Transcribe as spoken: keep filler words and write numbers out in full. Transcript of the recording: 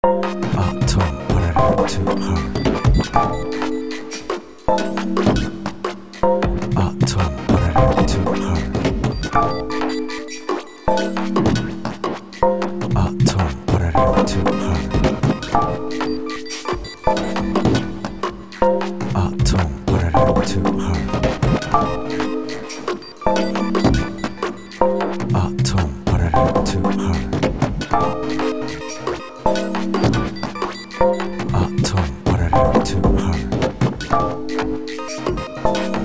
Atom paragraph to her. Atom paragraph to her. Atom paragraph to her. Atom paragraph to her. Atom paragraph to her. Atom paragraph to her.